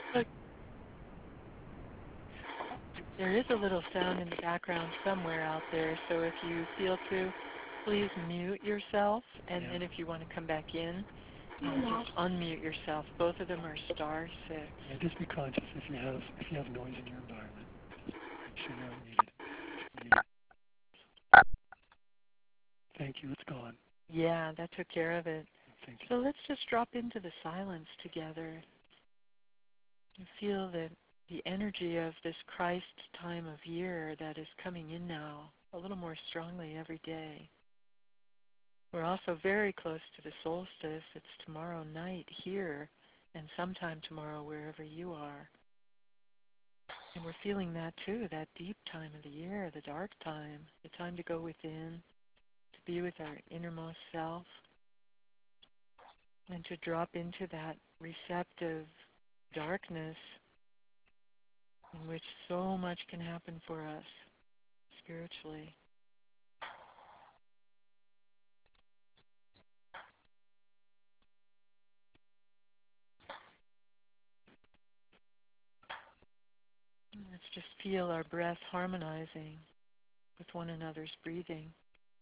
Look, there is a little sound in the background somewhere out there, so if you feel to, please mute yourself, and Yeah. then if you want to come back in, Yeah. just unmute yourself. Both of them are star 6. Yeah. Just be conscious if you have noise in your environment. Just make sure you're unmuted. Muted. Thank you. It's gone. Yeah, that took care of it. Thank you. So let's just drop into the silence together. You feel the energy of this Christ time of year that is coming in now a little more strongly every day. We're also very close to the solstice. It's tomorrow night here and sometime tomorrow wherever you are. And we're feeling that too, that deep time of the year, the dark time, the time to go within, to be with our innermost self, and to drop into that receptive darkness in which so much can happen for us spiritually. Let's just feel our breath harmonizing with one another's breathing.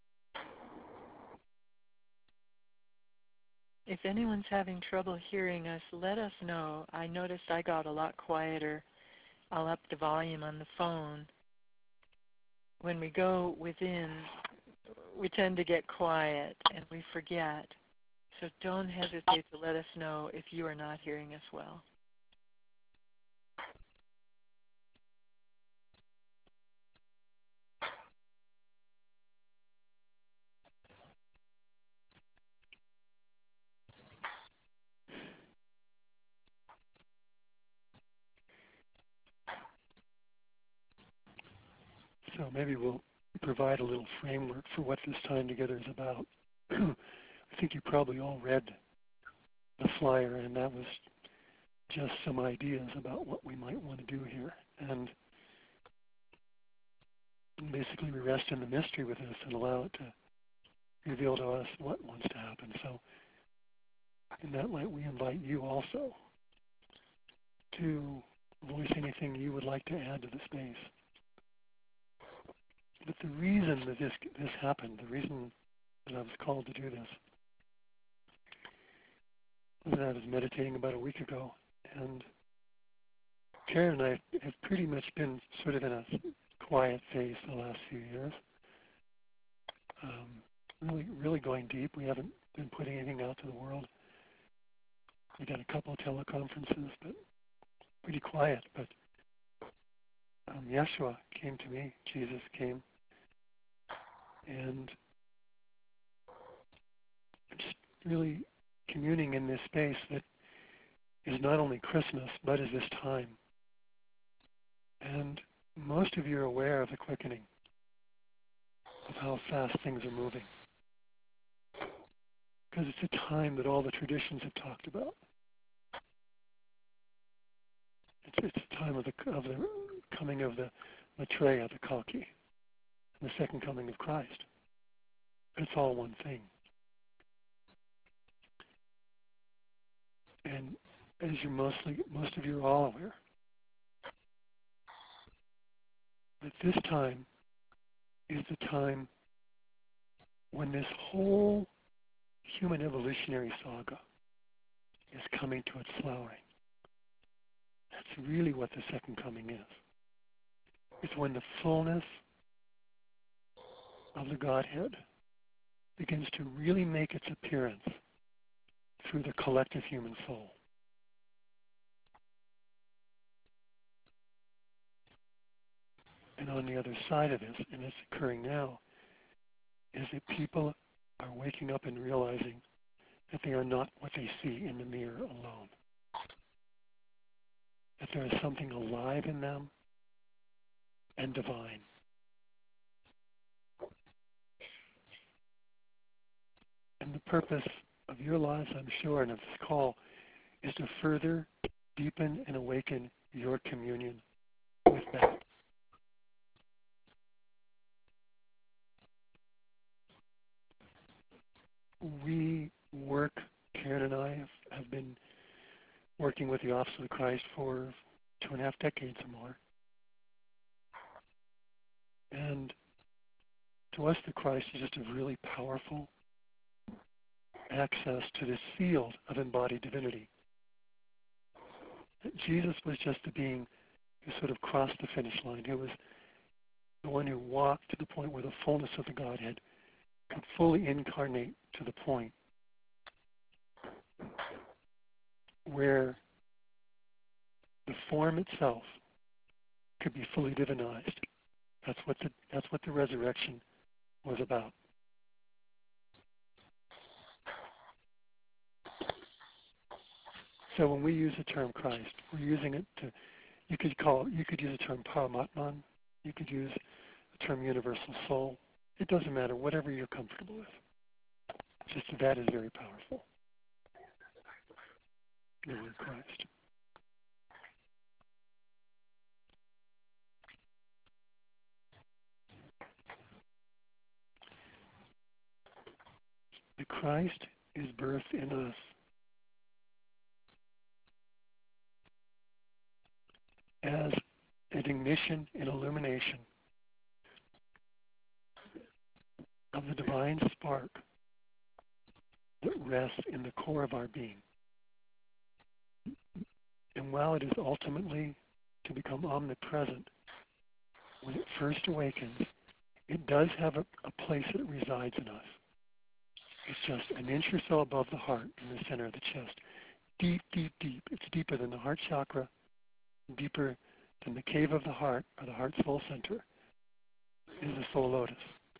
If anyone's having trouble hearing us, let us know. I noticed I got a lot quieter. I'll up the volume on the phone. When we go within, we tend to get quiet and we forget. So don't hesitate to let us know if you are not hearing us well. So maybe we'll provide a little framework for what this time together is about. I think you probably all read the flyer, and that was just some ideas about what we might want to do here. And basically we rest in the mystery with this and allow it to reveal to us what wants to happen. So in that light, we invite you also to voice anything you would like to add to the space. But the reason that this happened, the reason that I was called to do this, was that I was meditating about a week ago, and Karen and I have pretty much been sort of in a quiet phase the last few years. Really going deep. We haven't been putting anything out to the world. We've done a couple of teleconferences, but pretty quiet. But Yeshua came to me. Jesus came, and just really communing in this space that is not only Christmas, but is this time. And most of you are aware of the quickening, of how fast things are moving. Because it's a time that all the traditions have talked about. It's a time of the coming of the Maitreya, the Kalki, and the second coming of Christ. It's all one thing. And as most of you are all aware, that this time is the time when this whole human evolutionary saga is coming to its flowering. That's really what the second coming is. It's when the fullness of the Godhead begins to really make its appearance through the collective human soul. And on the other side of this, and it's occurring now, is that people are waking up and realizing that they are not what they see in the mirror alone. That there is something alive in them and divine. And the purpose of your lives, I'm sure, and of this call, is to further deepen and awaken your communion with that. We work, Karen and I have been working with the Office of the Christ for 2.5 decades or more. And to us, the Christ is just a really powerful access to this field of embodied divinity. Jesus was just the being who sort of crossed the finish line, who was the one who walked to the point where the fullness of the Godhead could fully incarnate to the point where the form itself could be fully divinized. That's what the resurrection was about. So when we use the term Christ, we're using it to, you could use the term Paramatman, you could use the term universal soul. It doesn't matter, whatever you're comfortable with. Just that is very powerful. The word Christ. The Christ is birthed in us as an ignition and illumination of the divine spark that rests in the core of our being. And while it is ultimately to become omnipresent, when it first awakens, it does have a place that it resides in us. It's just an inch or so above the heart in the center of the chest. Deep, deep, deep. It's deeper than the heart chakra, deeper than the cave of the heart, or the heart soul center, is the soul lotus.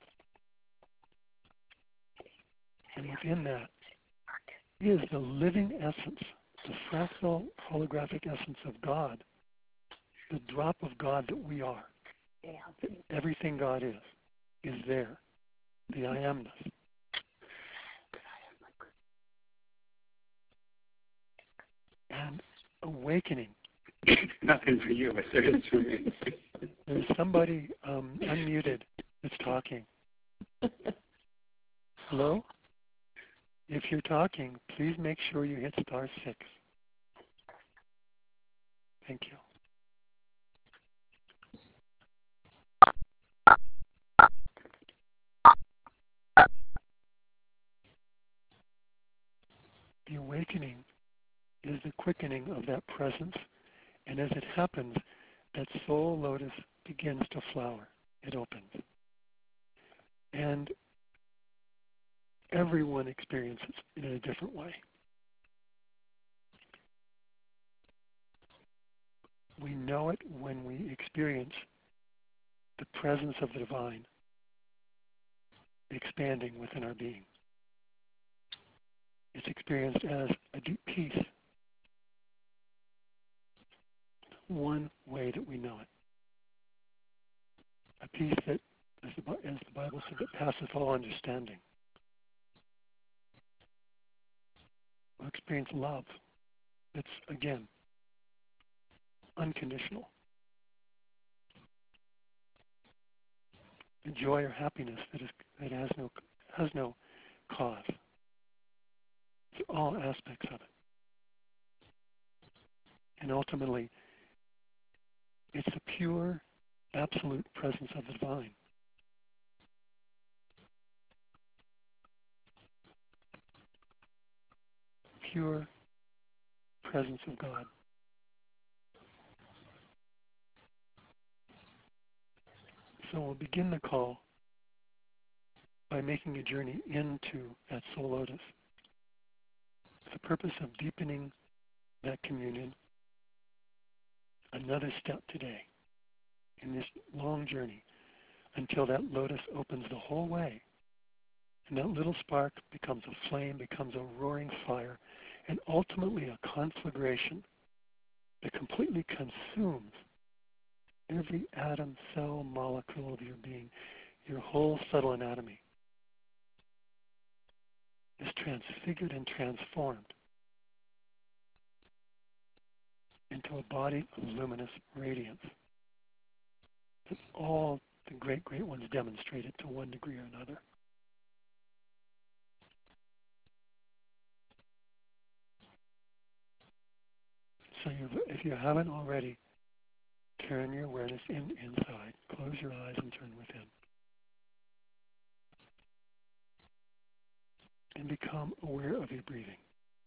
And within that is the living essence, the fractal holographic essence of God, the drop of God that we are. Everything God is there, the I amness. And awakening. Nothing for you, but there is for me. There's somebody unmuted that's talking. Hello? If you're talking, please make sure you hit *6. Thank you. The awakening is the quickening of that presence, and as it happens, that soul lotus begins to flower. It opens. And everyone experiences it in a different way. We know it when we experience the presence of the divine expanding within our being. It's experienced as a deep peace. One way that we know it. A peace that, as the Bible said, that passeth all understanding. We'll experience love. It's, again, unconditional. The joy or happiness that has no cause. It's all aspects of it. And ultimately, it's the pure, absolute presence of the divine. Pure presence of God. So we'll begin the call by making a journey into that soul lotus with the purpose of deepening that communion. Another step today in this long journey until that lotus opens the whole way. And that little spark becomes a flame, becomes a roaring fire, and ultimately a conflagration that completely consumes every atom, cell, molecule of your being. Your whole subtle anatomy is transfigured and transformed into a body of luminous radiance. That all the great, great ones demonstrated to one degree or another. So if you haven't already, turn your awareness inside. Close your eyes and turn within. And become aware of your breathing.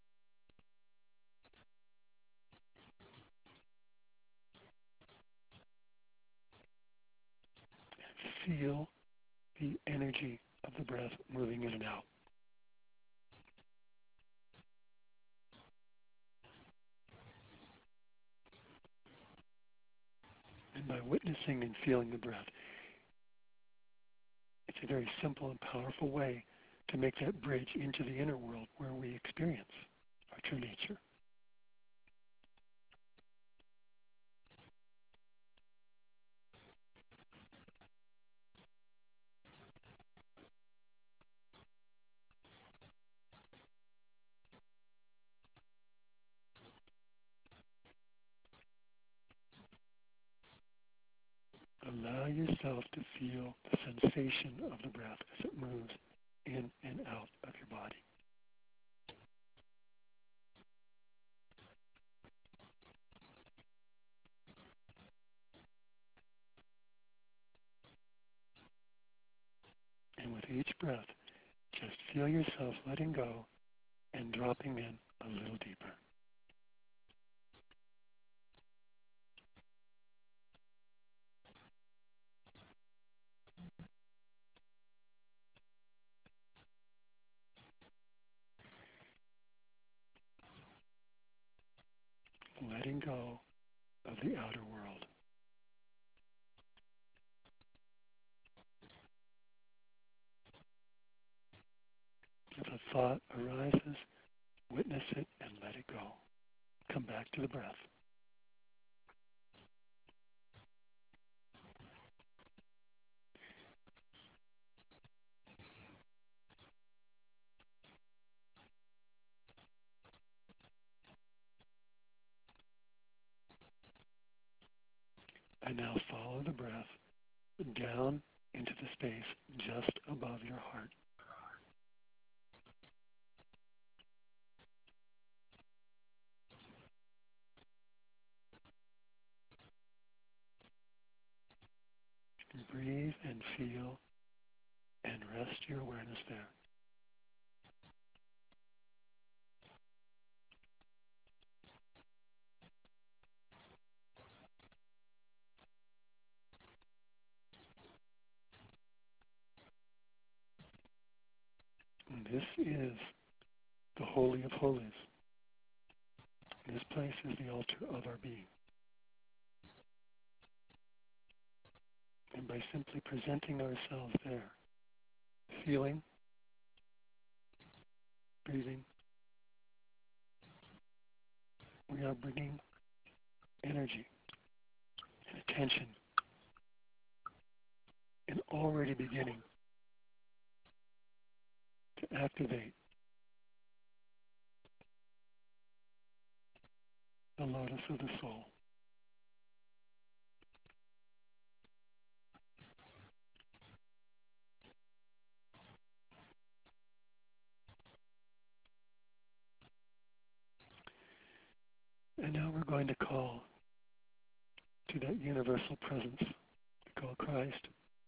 And feel the energy of the breath moving in and out. And by witnessing and feeling the breath, it's a very simple and powerful way to make that bridge into the inner world where we experience our true nature. Allow yourself to feel the sensation of the breath as it moves in and out of your body. And with each breath, just feel yourself letting go and dropping in a little deeper. Letting go of the outer world. If a thought arises, witness it and let it go. Come back to the breath. And now follow the breath down into the space just above your heart. Breathe and feel and rest your awareness there. And this is the Holy of Holies. This place is the altar of our being. And by simply presenting ourselves there, feeling, breathing, we are bringing energy and attention and already beginning to activate the lotus of the soul. And now we're going to call to that universal presence we call Christ.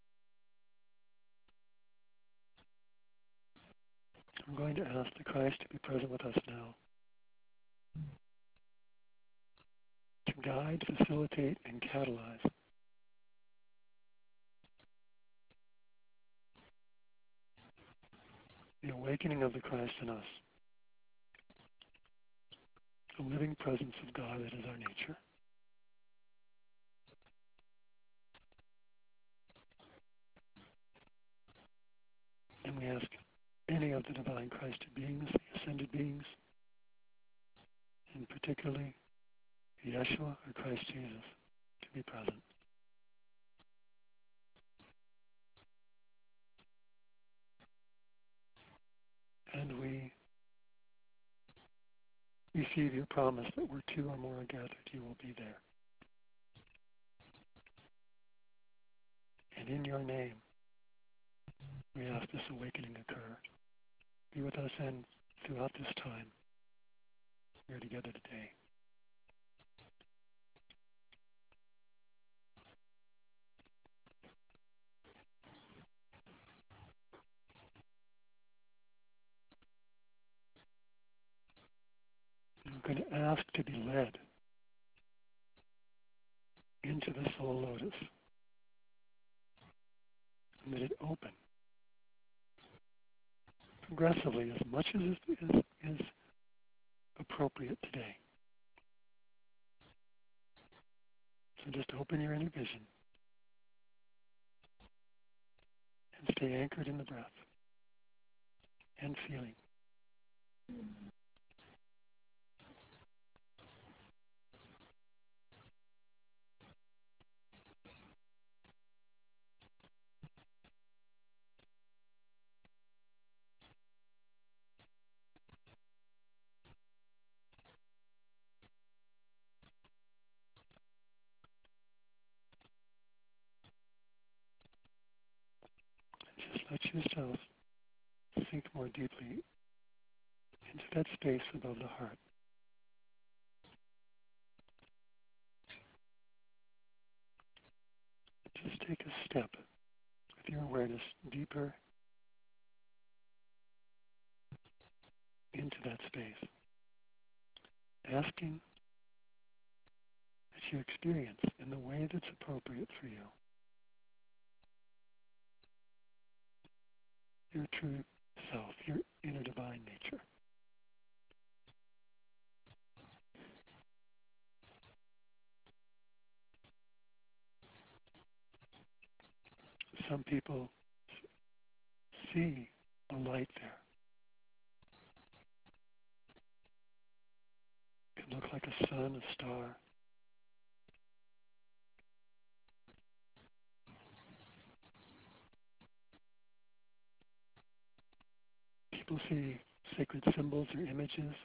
I'm going to ask the Christ to be present with us now, to guide, facilitate, and catalyze the awakening of the Christ in us, the living presence of God that is our nature. And we ask any of the divine Christ beings, the ascended beings, and particularly Yeshua or Christ Jesus, to be present. And we receive your promise that where two or more are gathered, you will be there. And in your name, we ask this awakening occur. Be with us and throughout this time. We are together today. we're going to ask to be led into the soul lotus and let it open progressively as much as is appropriate today. So just open your inner vision and stay anchored in the breath and feeling. Just let yourself sink more deeply into that space above the heart. Just take a step with your awareness deeper into that space, asking that you experience in the way that's appropriate for you your true self, your inner divine nature. Some people see a light there. It can look like a sun, a star. People see sacred symbols or images,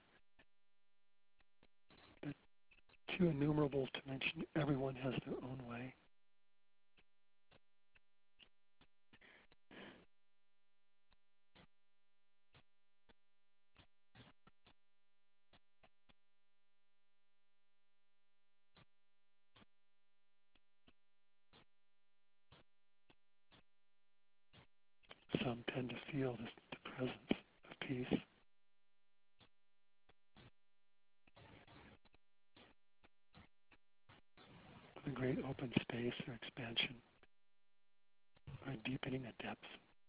but too innumerable to mention. Everyone has their own way. Some tend to feel the presence of peace, the great open space or expansion, or deepening a depth.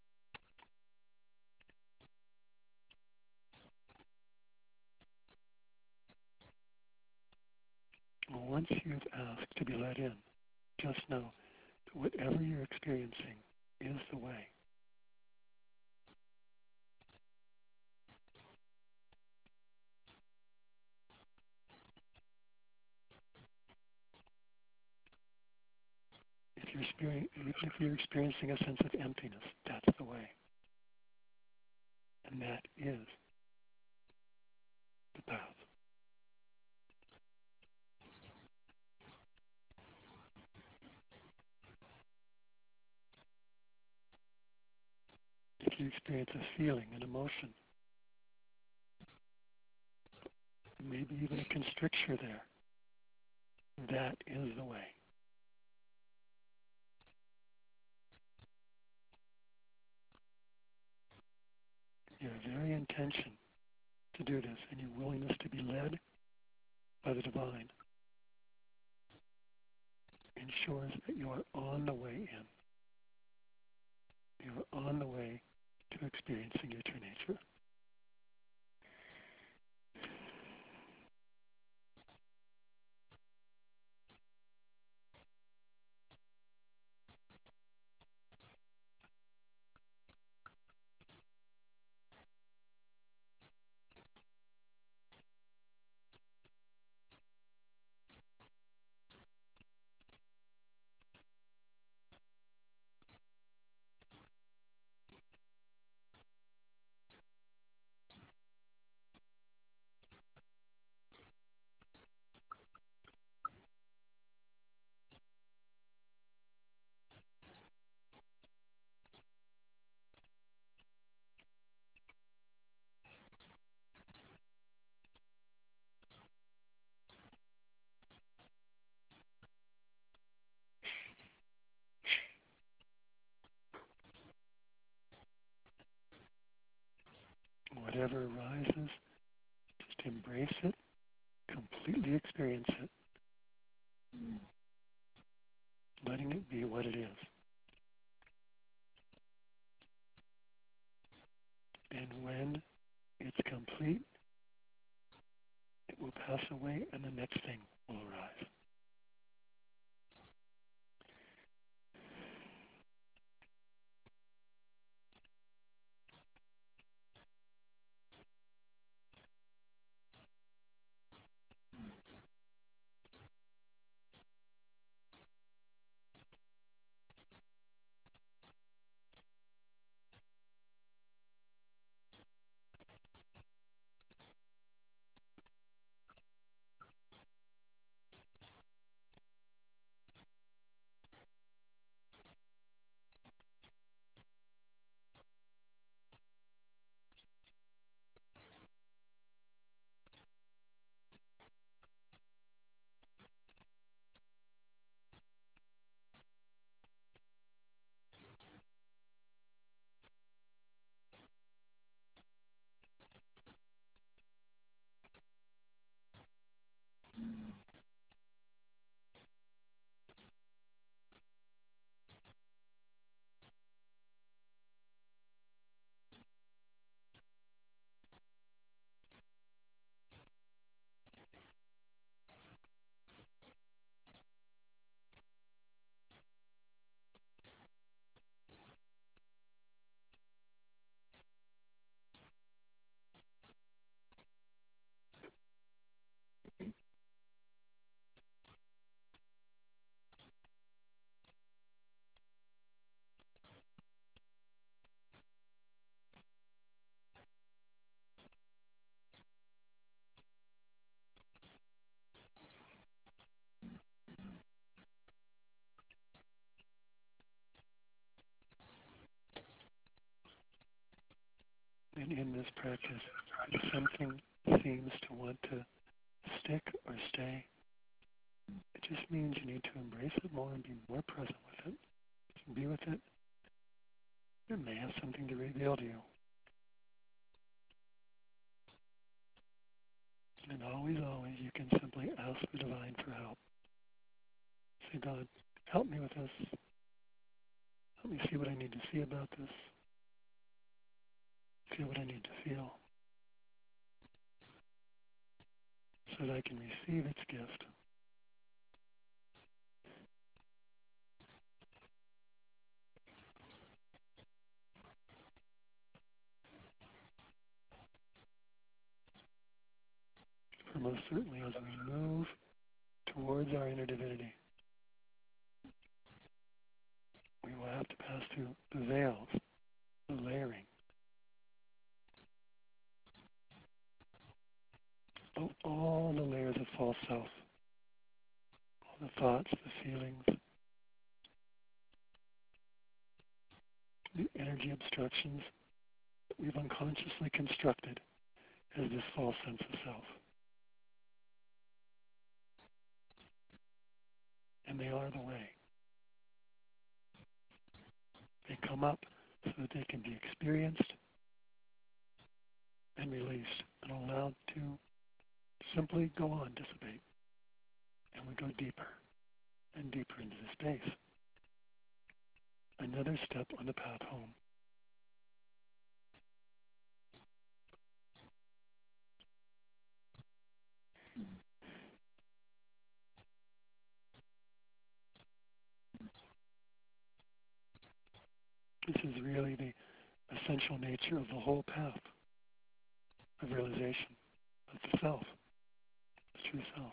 Well, once you've asked to be let in, just know that whatever you're experiencing is the way. If you're experiencing a sense of emptiness, that's the way. And that is the path. If you experience a feeling, an emotion, maybe even a constricture there, that is the way. Your very intention to do this and your willingness to be led by the divine ensures that you are on the way in. You are on the way to experiencing your true nature. experience it, letting it be what it is. And when it's complete, it will pass away and the next thing will arise. And in this practice, if something seems to want to stick or stay, it just means you need to embrace it more and be more present with it. Be with it. It may have something to reveal to you. And always, always, you can simply ask the divine for help. Say, God, help me with this. Help me see what I need to see about this. Feel what I need to feel. So that I can receive its gift. For most certainly, as we move towards our inner divinity, we will have to pass through the veils, the layering of all the layers of false self, all the thoughts, the feelings, the energy obstructions that we've unconsciously constructed as this false sense of self. And they are the way. They come up so that they can be experienced and released and allowed to simply go on, dissipate. And we go deeper and deeper into the space. Another step on the path home. This is really the essential nature of the whole path of realization of the self, the true self.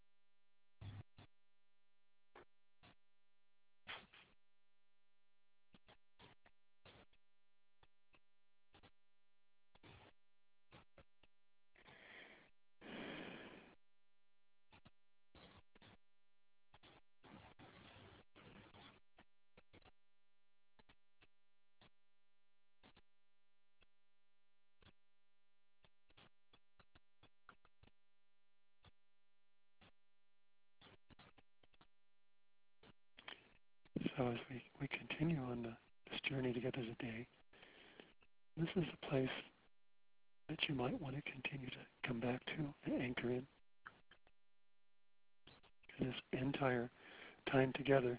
So as we continue on this journey together today, this is a place that you might want to continue to come back to and anchor in. in this entire time together,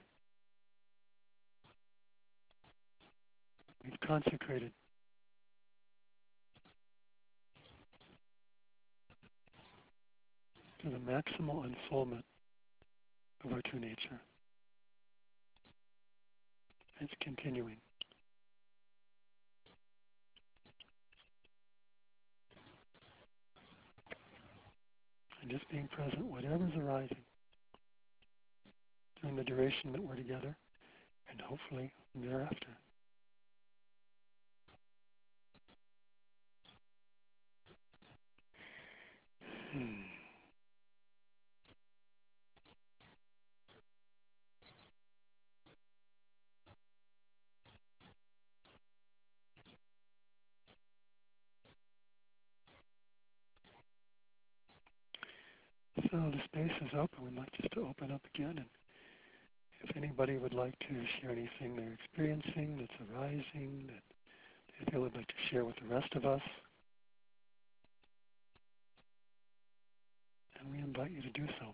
we've consecrated to the maximal unfoldment of our true nature. It's continuing. And just being present, whatever's arising during the duration that we're together, and hopefully thereafter. So the space is open. We'd like just to open up again, and if anybody would like to share anything they're experiencing that's arising, that they feel would like to share with the rest of us, and we invite you to do so.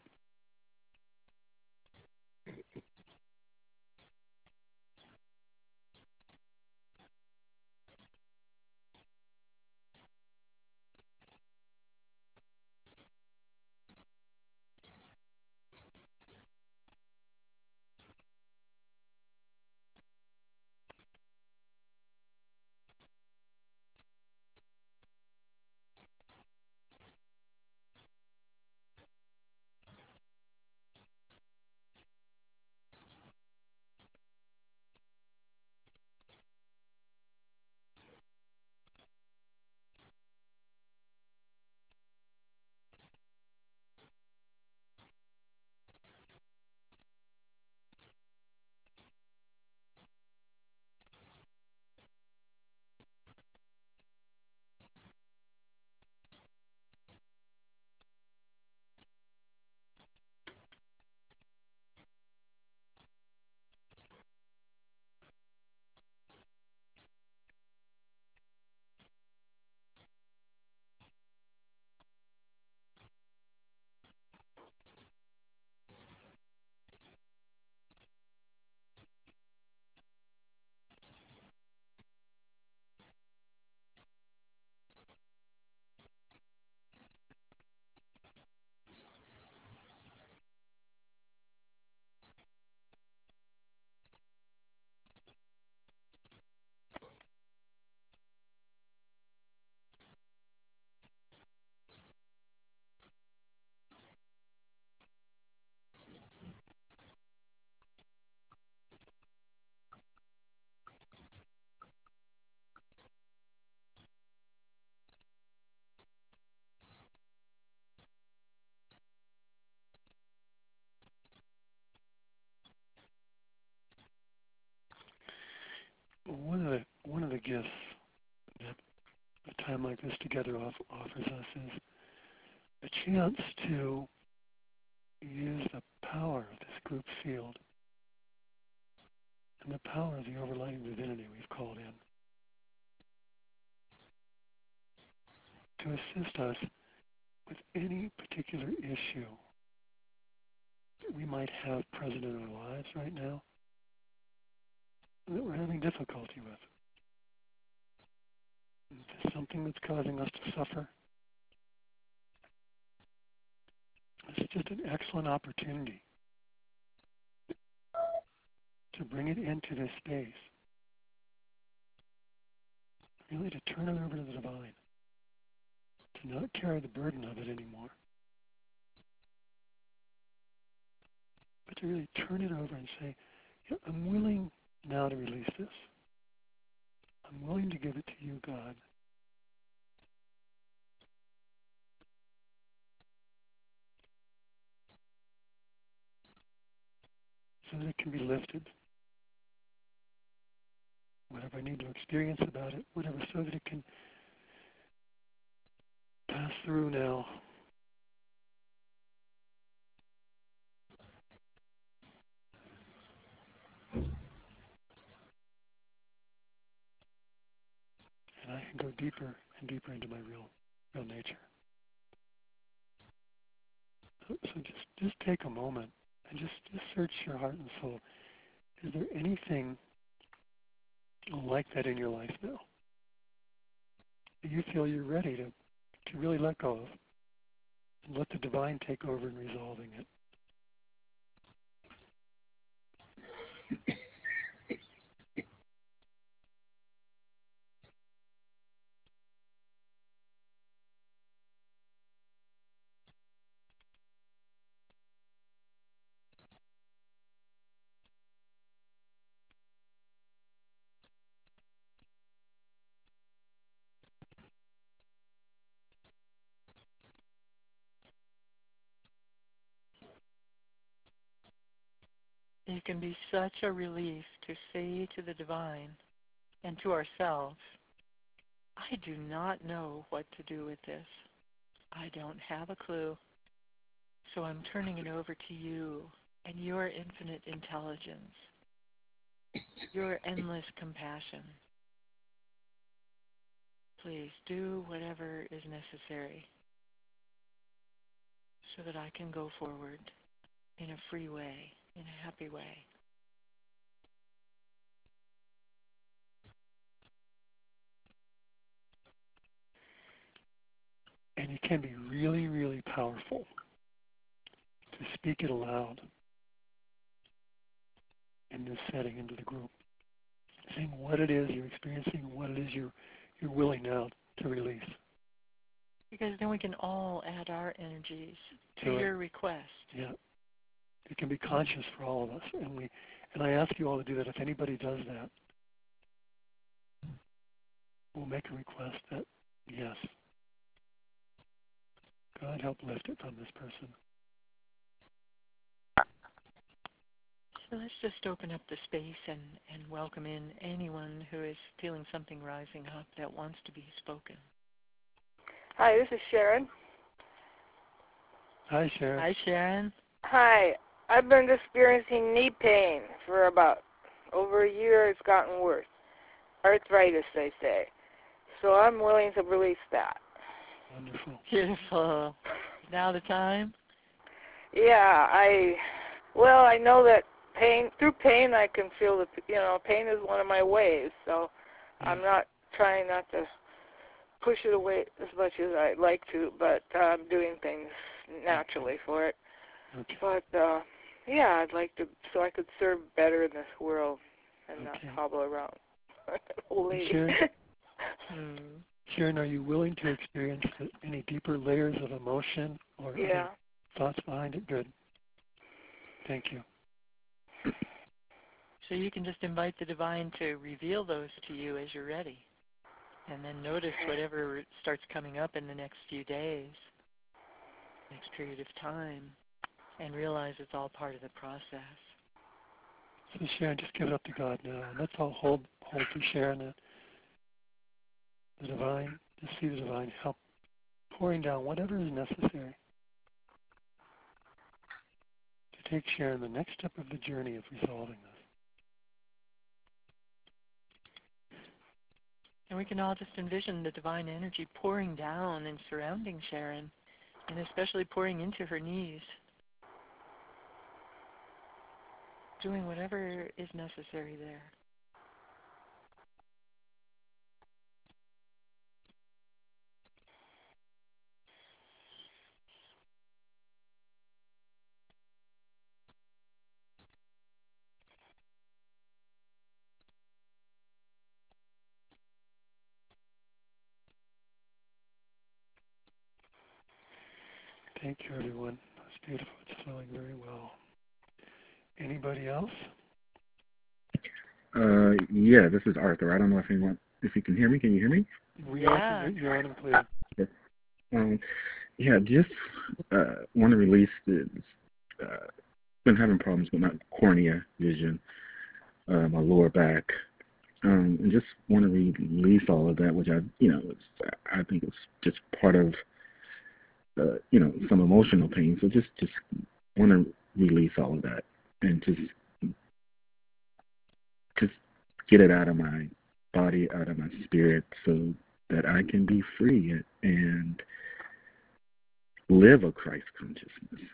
One of the gifts that a time like this together offers us is a chance to use the power of this group field and the power of the overlighting divinity we've called in to assist us with any particular issue that we might have present in our lives right now that we're having difficulty with. If there's something that's causing us to suffer, it's just an excellent opportunity to bring it into this space, really to turn it over to the divine, to not carry the burden of it anymore, but to really turn it over and say, yeah, I'm willing now to release this. I'm willing to give it to you, God. So that it can be lifted. Whatever I need to experience about it, whatever, so that it can pass through now. And I can go deeper and deeper into my real nature. So just take a moment and just search your heart and soul. Is there anything like that in your life now that you feel you're ready to really let go of and let the divine take over in resolving it? It can be such a relief to say to the divine and to ourselves, I do not know what to do with this. I don't have a clue. So I'm turning it over to you and your infinite intelligence, your endless compassion. Please do whatever is necessary so that I can go forward in a free way, in a happy way. And it can be really, really powerful to speak it aloud in this setting into the group, saying what it is you're experiencing, what it is you're willing now to release. Because then we can all add our energies to Do it. your request. Yeah. It can be conscious for all of us. And I ask you all to do that. If anybody does that, we'll make a request that, yes, God help lift it from this person. So let's just open up the space and welcome in anyone who is feeling something rising up that wants to be spoken. Hi, this is Sharon. Hi, Sharon. Hi, Sharon. Hi. I've been experiencing knee pain for about over a year. It's gotten worse. Arthritis, they say. So I'm willing to release that. Wonderful. Beautiful. Now the time? Yeah, I know that through pain I can feel that, pain is one of my ways. So I'm not trying not to push it away as much as I'd like to, but I'm doing things naturally for it. Okay. But, I'd like to, so I could serve better in this world and not hobble around. Sharon, are you willing to experience any deeper layers of emotion or other thoughts behind it? Good. Thank you. So you can just invite the divine to reveal those to you as you're ready. And then notice whatever starts coming up in the next few days, next period of time, and realize it's all part of the process. So Sharon, just give it up to God now. And let's all hold to Sharon the divine, to see the divine help pouring down whatever is necessary to take Sharon the next step of the journey of resolving this. And we can all just envision the divine energy pouring down and surrounding Sharon, and especially pouring into her knees, doing whatever is necessary there. Thank you, everyone. That's beautiful. It's flowing very well. Anybody else? Yeah, this is Arthur. I don't know if you can hear me. Can you hear me? You're on and clear. Yes. Just want to release this. Been having problems with my cornea vision, my lower back, and just want to release all of that, which I think it's just part of, some emotional pain. So just want to release all of that and just get it out of my body, out of my spirit, so that I can be free and live a Christ consciousness.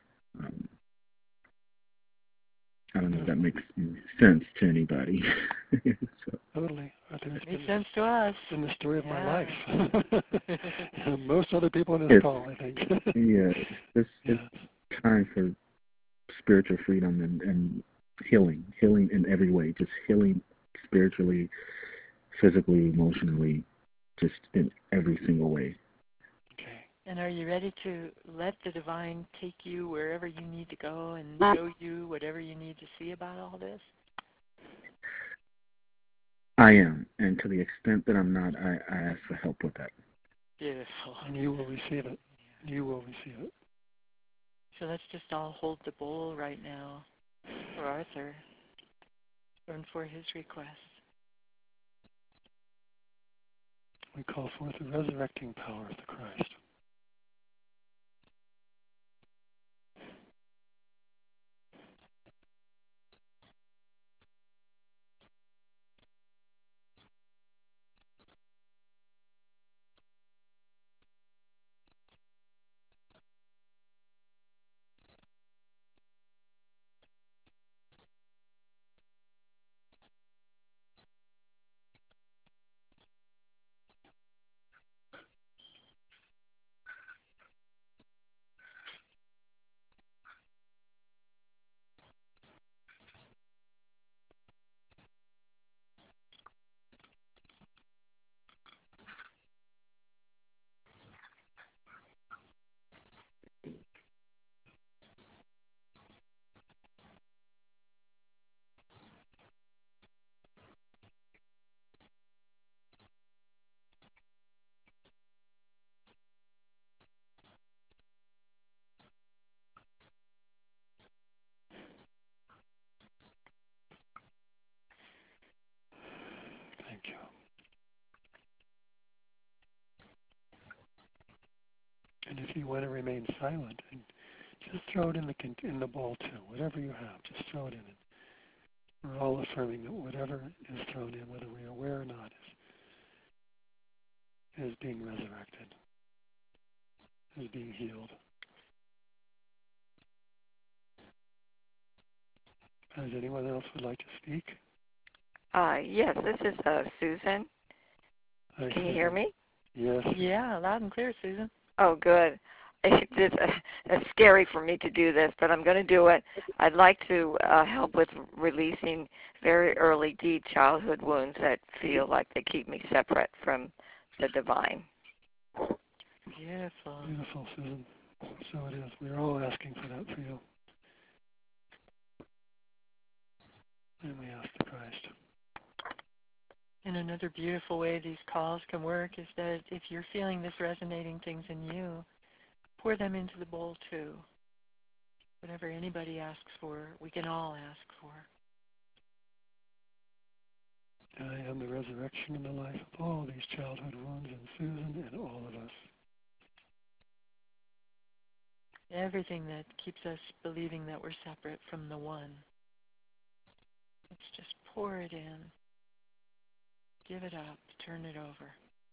I don't know if that makes sense to anybody. So, Totally. Makes sense to us. It's been the story of my life. Yeah. Most other people on this call, I think. Yeah, it's time for spiritual freedom and healing in every way, just healing spiritually, physically, emotionally, just in every single way. Okay. And are you ready to let the divine take you wherever you need to go and show you whatever you need to see about all this? I am, and to the extent that I'm not, I ask for help with that. Beautiful. And you will receive it. You will receive it. So let's just all hold the bowl right now for Arthur and for his request. We call forth the resurrecting power of the Christ. Thank you. And if you want to remain silent, and just throw it in the bowl too. Whatever you have, just throw it in it. We're all affirming that whatever is thrown in, whether we're aware or not, is being resurrected, is being healed. Does anyone else would like to speak? Yes, this is Susan. Hi, Can you Susan. hear me? Yes. Yeah, loud and clear, Susan. Oh, good. It's scary for me to do this, but I'm going to do it. I'd like to help with releasing very early, deep childhood wounds that feel like they keep me separate from the divine. Beautiful. Beautiful, Susan. So it is. We're all asking for that for you. And we ask the Christ. And another beautiful way these calls can work is that if you're feeling this resonating things in you, pour them into the bowl too. Whatever anybody asks for, we can all ask for. I am the resurrection and the life of all these childhood wounds in Susan and all of us. Everything that keeps us believing that we're separate from the one. Let's just pour it in. Give it up. Turn it over.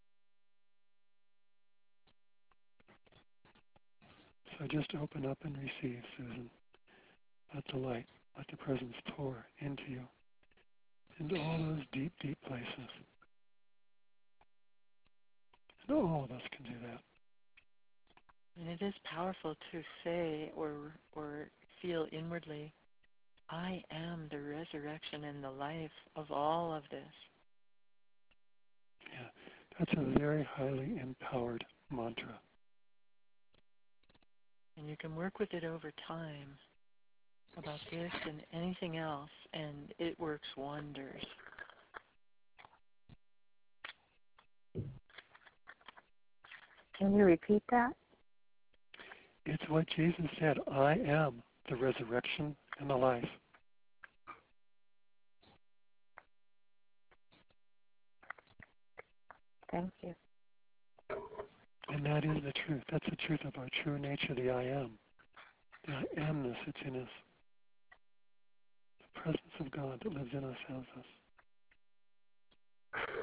So just open up and receive, Susan. Let the light, let the presence pour into you, into all those deep, deep places. And all of us can do that. And it is powerful to say or feel inwardly, I am the resurrection and the life of all of this. Yeah, that's a very highly empowered mantra. And you can work with it over time about this and anything else, and it works wonders. Can you repeat that? It's what Jesus said, I am the resurrection and the life. Thank you. And that is the truth. That's the truth of our true nature, the I am. The I amness that's in us. The presence of God that lives in us has us.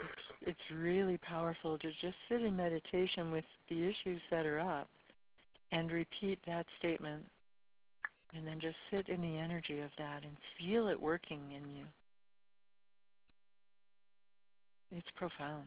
It's really powerful to just sit in meditation with the issues that are up and repeat that statement. And then just sit in the energy of that and feel it working in you. It's profound.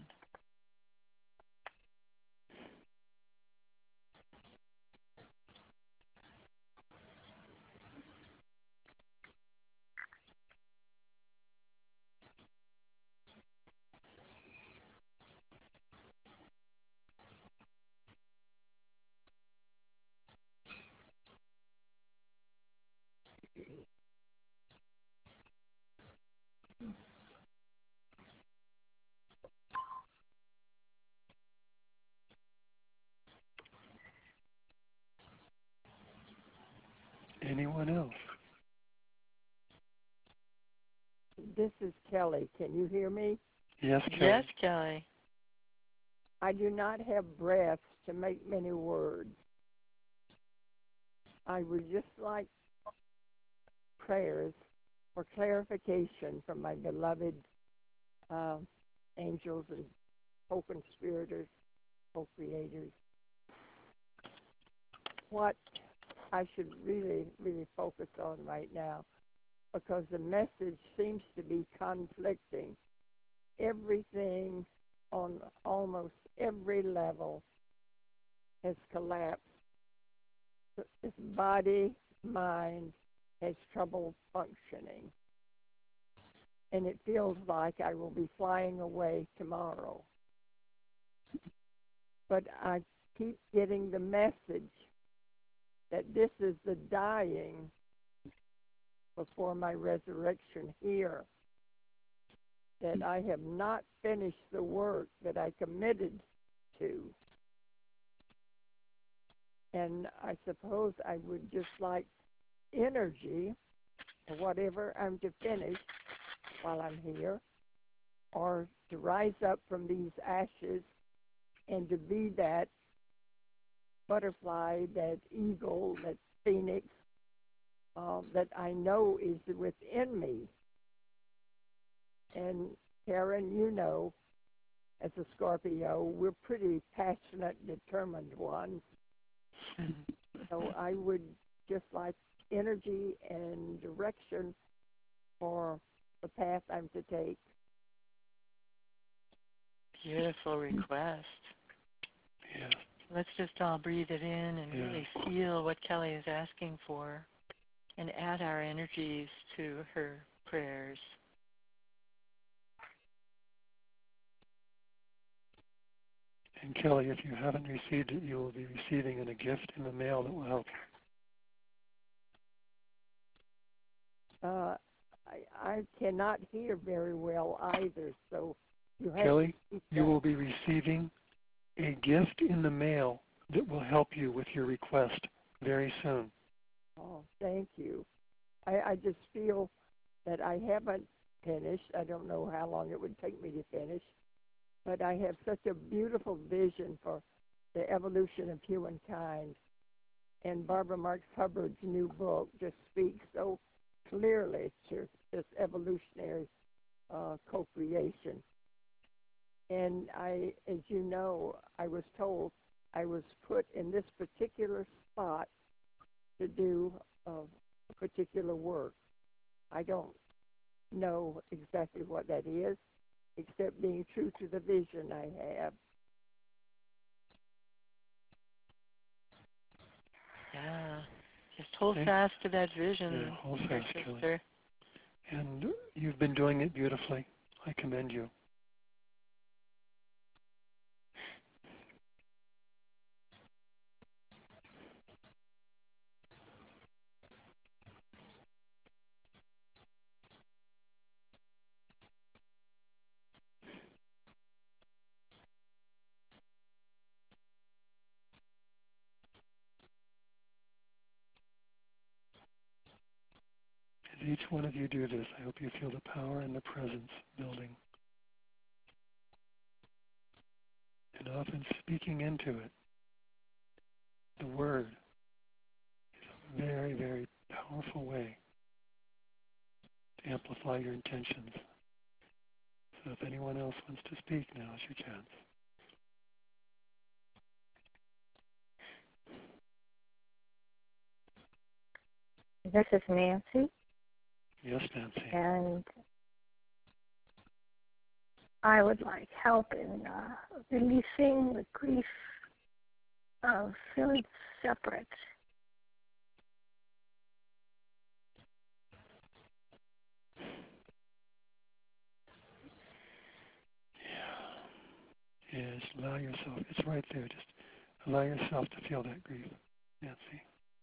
Anyone else? This is Kelly. Can you hear me? Yes, Kelly. Yes, Kelly. I do not have breath to make many words. I would just like prayers for clarification from my beloved angels and co-conspirators, co-creators, what I should really, really focus on right now, because the message seems to be conflicting. Everything on almost every level has collapsed. This body, mind has trouble functioning. And it feels like I will be flying away tomorrow. But I keep getting the message that this is the dying before my resurrection here, that I have not finished the work that I committed to. And I suppose I would just like energy, or whatever I'm to finish while I'm here, or to rise up from these ashes and to be that butterfly, that eagle, that phoenix that I know is within me. And Karen, you know, as a Scorpio, we're pretty passionate, determined ones. So I would just like energy and direction for the path I'm to take. Beautiful request. Yeah. Let's just all breathe it in and really feel what Kelly is asking for and add our energies to her prayers. And Kelly, if you haven't received it, you will be receiving a gift in the mail that will help you. I cannot hear very well either, so you have Kelly, to you will be receiving a gift in the mail that will help you with your request very soon. Oh, thank you. I just feel that I haven't finished. I don't know how long it would take me to finish, but I have such a beautiful vision for the evolution of humankind. And Barbara Marx Hubbard's new book just speaks so clearly to this evolutionary co-creation. And as you know, I was told I was put in this particular spot to do a particular work. I don't know exactly what that is, except being true to the vision I have. Yeah. Just hold fast to that vision. Yeah, hold fast, sister. Kelly. And you've been doing it beautifully. I commend you. As each one of you do this, I hope you feel the power and the presence building. And often speaking into it, the word is a very, very powerful way to amplify your intentions. So if anyone else wants to speak, now is your chance. This is Nancy, Yes, Nancy. and I would like help in releasing the grief of feeling separate. Yeah. Yeah, just allow yourself. It's right there. Just allow yourself to feel that grief, Nancy.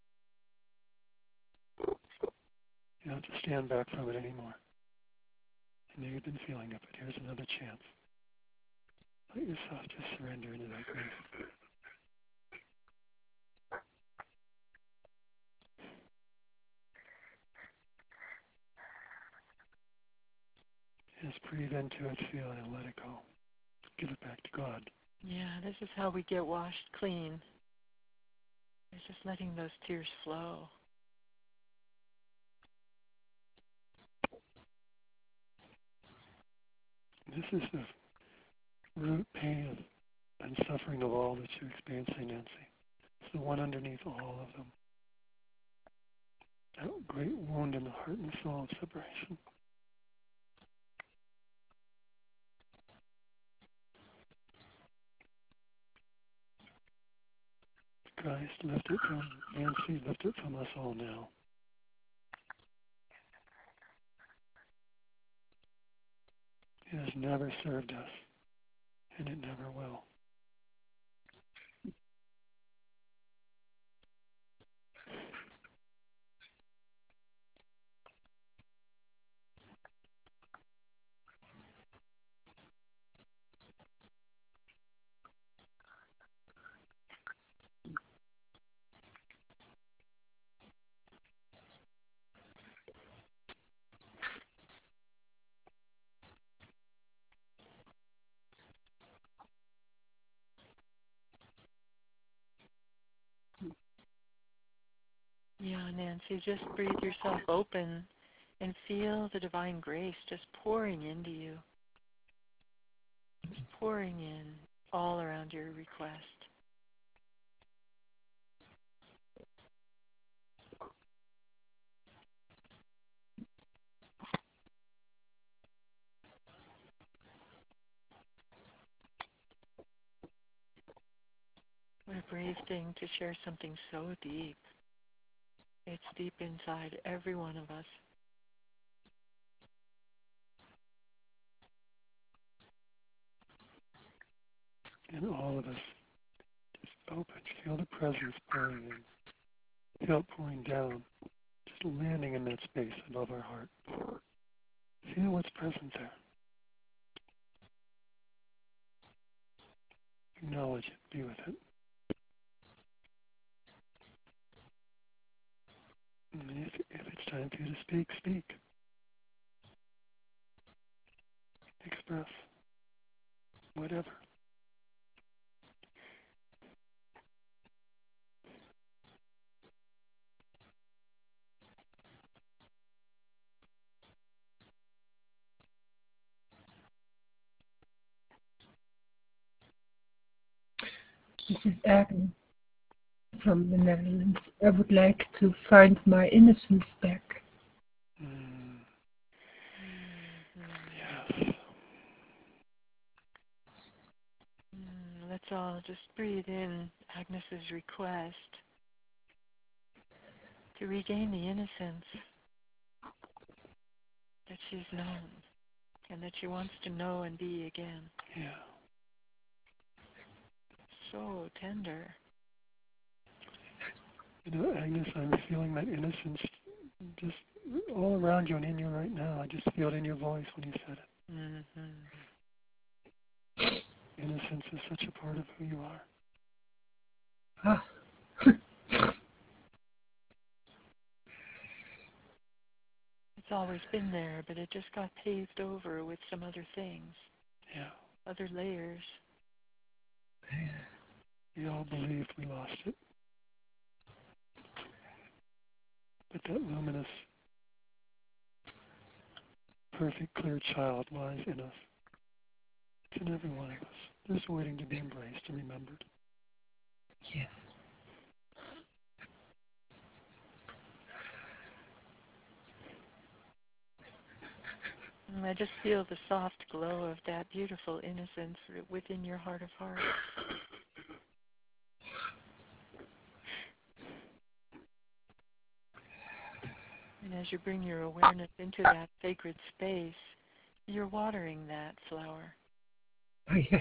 You don't have to stand back from it anymore. I know you've been feeling it, but here's another chance. Let yourself just surrender into that grief. Just breathe into it, feel it, and let it go. Give it back to God. Yeah, this is how we get washed clean. It's just letting those tears flow. This is the root pain and suffering of all that you're experiencing, Nancy. It's the one underneath all of them. That great wound in the heart and soul of separation. Christ, lift it from Nancy, lift it from us all now. It has never served us, and it never will. Yeah, Nancy, just breathe yourself open and feel the divine grace just pouring into you. Just pouring in all around your request. What a brave thing to share something so deep. It's deep inside every one of us. And all of us, just open. Feel the presence pouring in. Feel it pouring down. Just landing in that space above our heart. Feel what's present there. Acknowledge it. Be with it. And if it's time for you to speak, speak. Express. Whatever. This is Agnes from the Netherlands. I would like to find my innocence back. Yes. Let's all just breathe in Agnes's request to regain the innocence that she's known and that she wants to know and be again. Yeah. So tender. You know, Agnes, I'm feeling that innocence just all around you and in you right now. I just feel it in your voice when you said it. Mm-hmm. Innocence is such a part of who you are. Ah. It's always been there, but it just got paved over with some other things. Yeah. Other layers. We all believed we lost it. But that luminous, perfect, clear child lies in us. It's in every one of us, just waiting to be embraced and remembered. Yes. And I just feel the soft glow of that beautiful innocence within your heart of hearts. And as you bring your awareness into that sacred space, you're watering that flower. Oh, yeah.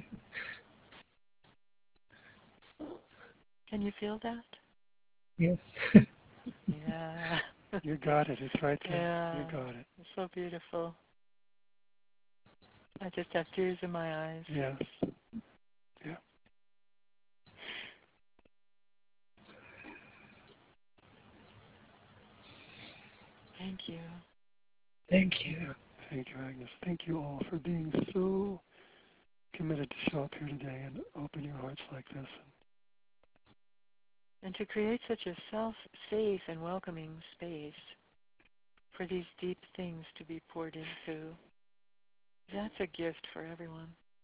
Can you feel that? Yes. Yeah. You got it. It's right there. Yeah. You got it. It's so beautiful. I just have tears in my eyes. Yes. Yeah. Thank you. Thank you. Thank you, Agnes. Thank you all for being so committed to show up here today and open your hearts like this. And to create such a safe and welcoming space for these deep things to be poured into, that's a gift for everyone.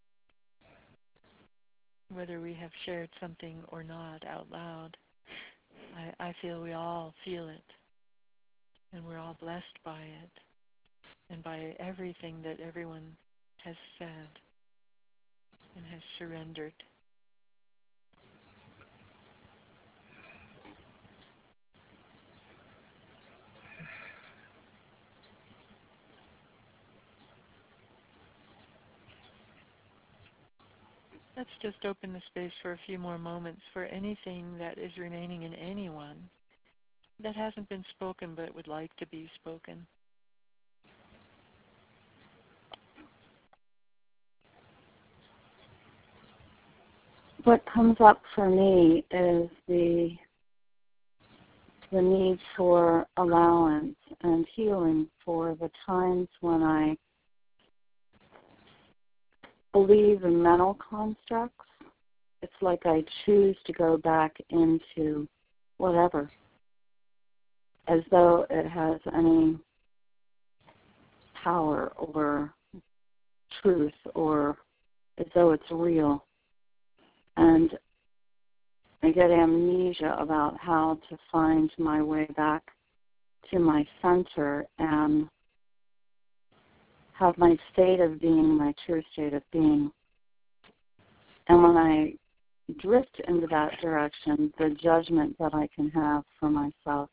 Whether we have shared something or not out loud, I feel we all feel it. And we're all blessed by it. And by everything that everyone has said and has surrendered. Let's just open the space for a few more moments for anything that is remaining in anyone that hasn't been spoken but would like to be spoken. What comes up for me is the need for allowance and healing for the times when I believe in mental constructs. It's like I choose to go back into whatever, as though it has any power over truth or as though it's real. And I get amnesia about how to find my way back to my center and have my state of being my true state of being. And when I drift into that direction, the judgment that I can have for myself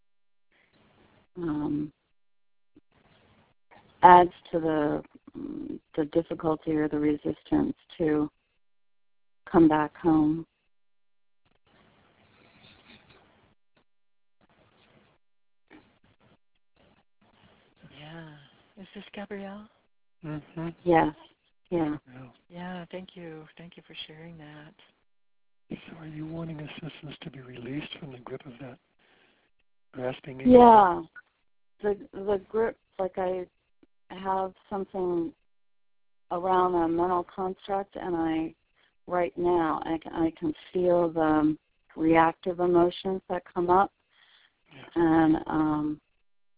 adds to the difficulty or the resistance to come back home. Yeah. Is this Gabrielle? Mm-hmm. Yes. Yeah. Yeah, thank you. Thank you for sharing that. So are you wanting assistance to be released from the grip of that grasping? Yeah. The grip, like I have something around a mental construct, and right now I can feel the reactive emotions that come up, and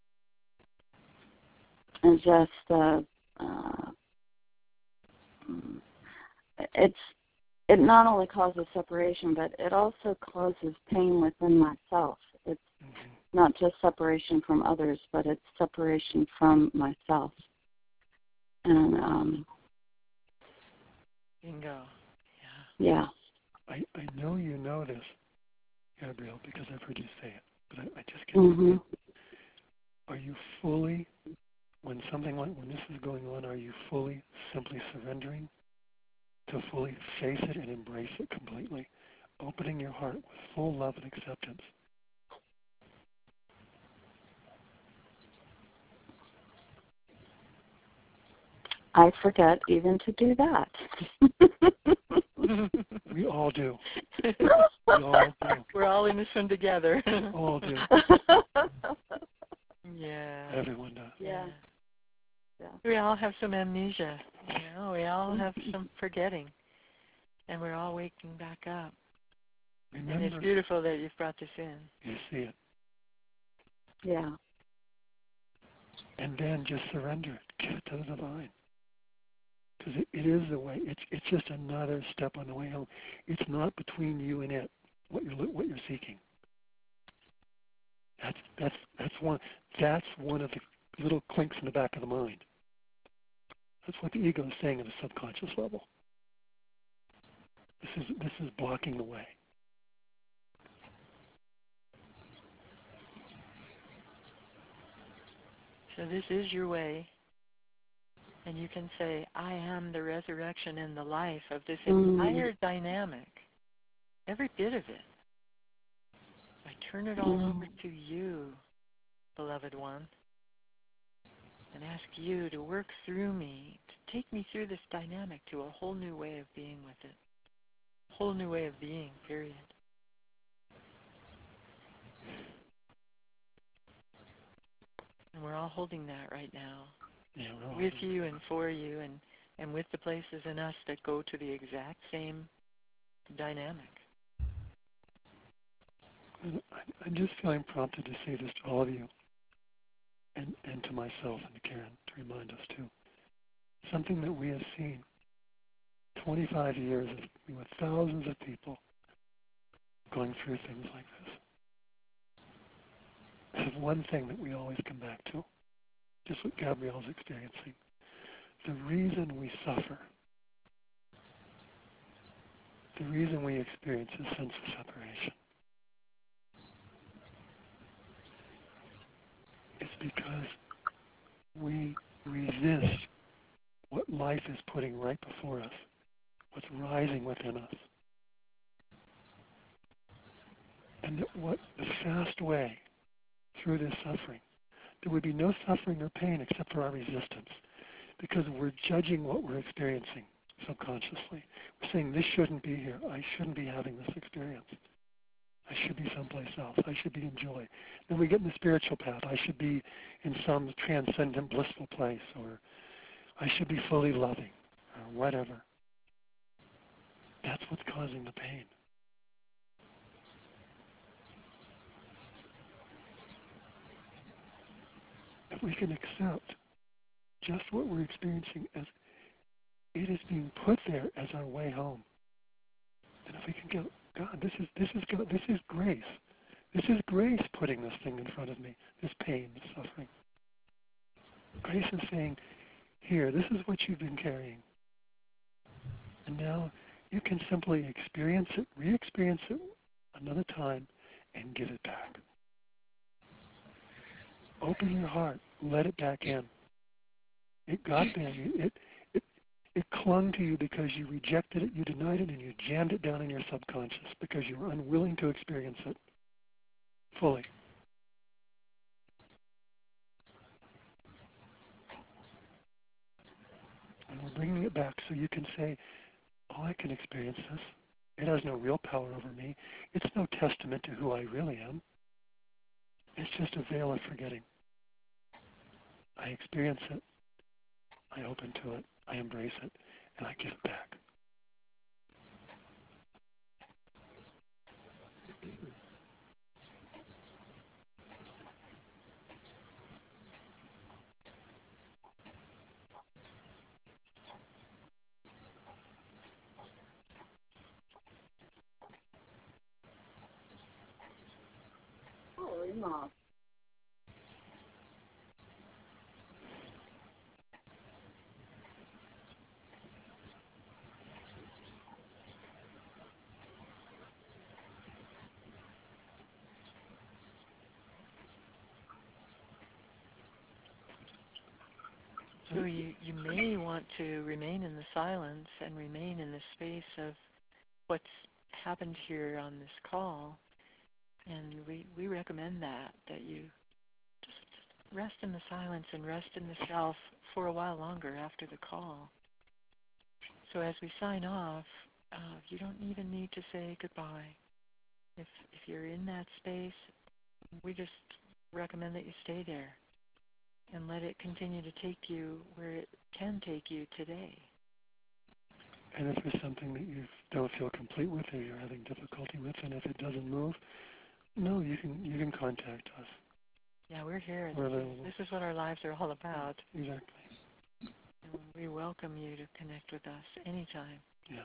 just it not only causes separation, but it also causes pain within myself. It's not just separation from others, but it's separation from myself. And bingo. Yeah. I know you know this, Gabrielle, because I've heard you say it, but I just can't. Are you fully, when this is going on, are you fully simply surrendering to fully face it and embrace it completely, opening your heart with full love and acceptance? I forget even to do that. We all do. We all do. We're all in this one together. All do. Yeah. Everyone does. Yeah. We all have some amnesia. We all have some forgetting. And we're all waking back up. Remember, and it's beautiful that you've brought this in. You see it. Yeah. And then just surrender it. Give it to the divine. Because it is the way. It's just another step on the way home. It's not between you and it. What you're seeking. That's one of the little clinks in the back of the mind. That's what the ego is saying at a subconscious level. This is blocking the way. So this is your way. And you can say, I am the resurrection and the life of this entire dynamic. Every bit of it. I turn it all over to you, beloved one, and ask you to work through me, to take me through this dynamic to a whole new way of being with it. A whole new way of being, period. And we're all holding that right now. Yeah, with you and for you, and with the places in us that go to the exact same dynamic. I'm just feeling prompted to say this to all of you, and to myself and to Karen, to remind us too. Something that we have seen 25 years of with thousands of people going through things like this. There's one thing that we always come back to, just what Gabrielle's experiencing. The reason we suffer, the reason we experience a sense of separation, is because we resist what life is putting right before us, what's rising within us. And that what the fast way through this suffering, there would be no suffering or pain except for our resistance, because we're judging what we're experiencing subconsciously. We're saying, this shouldn't be here. I shouldn't be having this experience. I should be someplace else. I should be in joy. Then we get in the spiritual path. I should be in some transcendent, blissful place, or I should be fully loving, or whatever. That's what's causing the pain. If we can accept just what we're experiencing as it is being put there as our way home, and if we can go, God, this is grace. This is grace putting this thing in front of me, this pain, this suffering. Grace is saying, here, this is what you've been carrying. And now you can simply experience it, re-experience it another time, and give it back. Open your heart, let it back in. It got there. It clung to you because you rejected it, you denied it, and you jammed it down in your subconscious because you were unwilling to experience it fully. And we're bringing it back so you can say, oh, I can experience this. It has no real power over me. It's no testament to who I really am. It's just a veil of forgetting. I experience it. I open to it. I embrace it. And I give it back. Holy moly. So you may want to remain in the silence and remain in the space of what's happened here on this call. And we recommend that you just rest in the silence and rest in the self for a while longer after the call. So as we sign off, you don't even need to say goodbye. If you're in that space, we just recommend that you stay there and let it continue to take you where it can take you today. And if there's something that you don't feel complete with or you're having difficulty with, and if it doesn't move, no, you can contact us. Yeah, we're here. We're This is what our lives are all about. Exactly. And we welcome you to connect with us anytime. Yeah.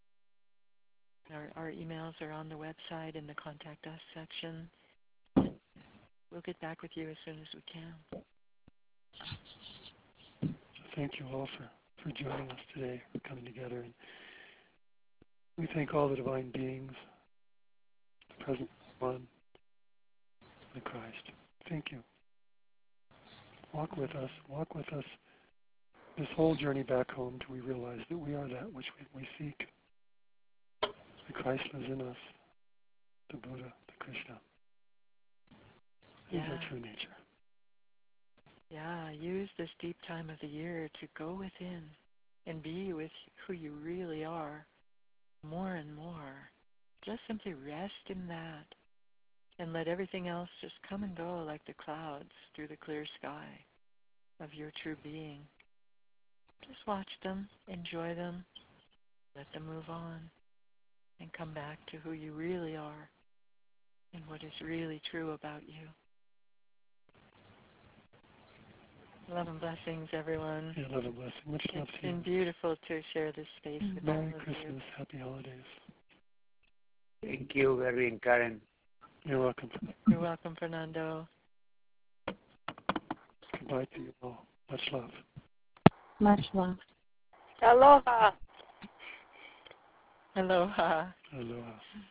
Our emails are on the website in the Contact Us section. We'll get back with you as soon as we can. Thank you all for for joining us today, for coming together. And we thank all the divine beings, the present one, the Christ. Thank you. Walk with us this whole journey back home till we realize that we are that which we seek. The Christ lives in us, the Buddha, the Krishna. This is our true nature. Yeah, use this deep time of the year to go within and be with who you really are more and more. Just simply rest in that and let everything else just come and go like the clouds through the clear sky of your true being. Just watch them, enjoy them, let them move on, and come back to who you really are and what is really true about you. Love and blessings, everyone. Yeah, love and blessing. Much love to you. It's been beautiful to share this space with all of you. Merry Christmas. Happy holidays. Thank you, Berlin, Karen. You're welcome. You're welcome, Fernando. Goodbye to you all. Much love. Much love. Aloha. Aloha. Aloha.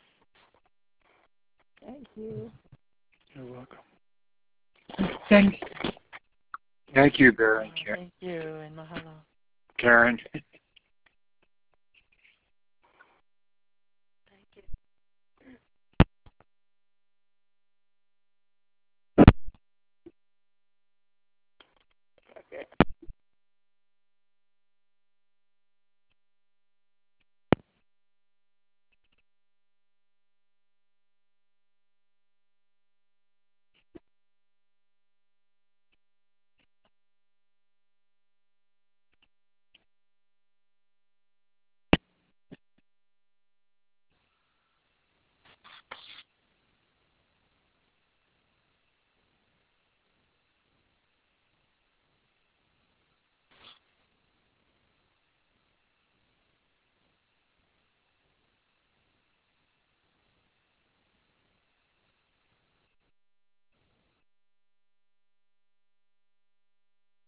Thank you. You're welcome. Thanks. Thank you, Berlin. Thank you, and mahalo. Karen.